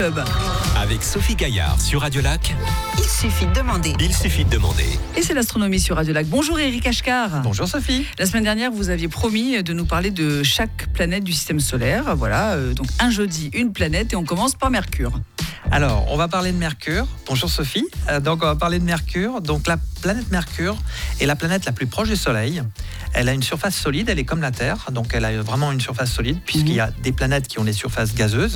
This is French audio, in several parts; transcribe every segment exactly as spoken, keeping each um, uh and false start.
Avec Sophie Gaillard sur Radio Lac. Il suffit de demander. Il suffit de demander. Et c'est l'astronomie sur Radio Lac. Bonjour Éric Ashkar. Bonjour Sophie. La semaine dernière, vous aviez promis de nous parler de chaque planète du système solaire. Voilà, euh, donc un jeudi, une planète et on commence par Mercure. Alors, on va parler de Mercure. Bonjour Sophie. Euh, donc, on va parler de Mercure. Donc, la planète Mercure est la planète la plus proche du Soleil. Elle a une surface solide, elle est comme la Terre. Donc, elle a vraiment une surface solide, puisqu'il y a des planètes qui ont des surfaces gazeuses.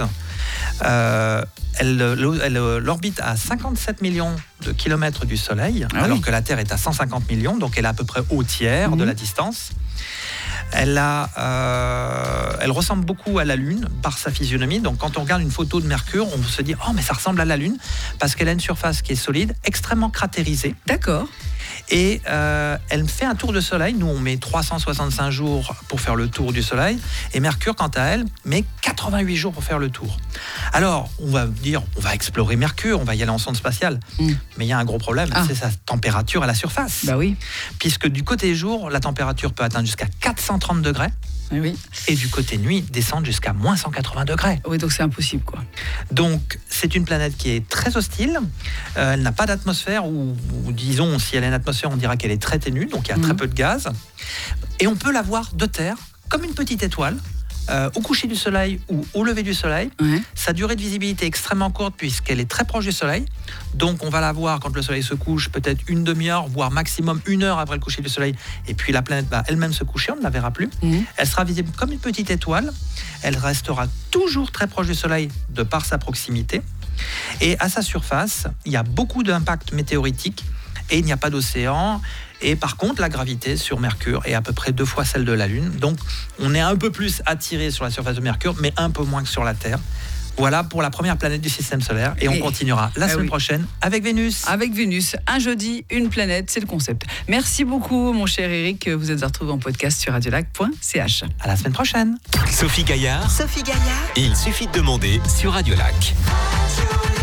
Euh, elle, elle, elle orbite à cinquante-sept millions de kilomètres du Soleil, ah alors oui. que la Terre est à cent cinquante millions. Donc, elle est à peu près au tiers mmh. de la distance. Elle, a, euh, elle ressemble beaucoup à la Lune par sa physionomie. Donc, quand on regarde une photo de Mercure, on se dit « Oh, mais ça ressemble à la Lune » parce qu'elle a une surface qui est solide, extrêmement cratérisée. D'accord. Et euh, elle fait un tour de Soleil. Nous, on met trois cent soixante-cinq jours pour faire le tour du Soleil. Et Mercure, quant à elle, met quatre-vingt-huit jours pour faire le tour. Alors, on va dire, on va explorer Mercure, on va y aller en sonde spatiale. Mm. Mais il y a un gros problème, ah. c'est sa température à la surface. Bah oui. Puisque du côté jour, la température peut atteindre jusqu'à quatre cent trente degrés. Oui. Et du côté nuit, descendre jusqu'à moins cent quatre-vingts degrés. Oui, donc c'est impossible, quoi. Donc, c'est une planète qui est très hostile. Euh, elle n'a pas d'atmosphère, ou, ou disons, si elle a une atmosphère, on dira qu'elle est très ténue, donc il y a mmh. très peu de gaz. Et on peut la voir de terre, comme une petite étoile, euh, au coucher du soleil ou au lever du soleil. Mmh. Sa durée de visibilité est extrêmement courte, puisqu'elle est très proche du soleil. Donc, on va la voir quand le soleil se couche, peut-être une demi-heure, voire maximum une heure après le coucher du soleil. Et puis, la planète va elle-même se coucher, on ne la verra plus. Mmh. Elle sera visible comme une petite étoile. Elle restera toujours très proche du soleil de par sa proximité. Et à sa surface, il y a beaucoup d'impacts météoritiques et il n'y a pas d'océan. Et par contre, la gravité sur Mercure est à peu près deux fois celle de la Lune. Donc, on est un peu plus attiré sur la surface de Mercure, mais un peu moins que sur la Terre. Voilà pour la première planète du système solaire. Et, et on continuera la semaine ah oui. prochaine avec Vénus. Avec Vénus, un jeudi, une planète, c'est le concept. Merci beaucoup, mon cher Éric. Vous êtes retrouvé en podcast sur radiolac point c h. À la semaine prochaine. Sophie Gaillard. Sophie Gaillard. Il suffit de demander sur Radio Lac.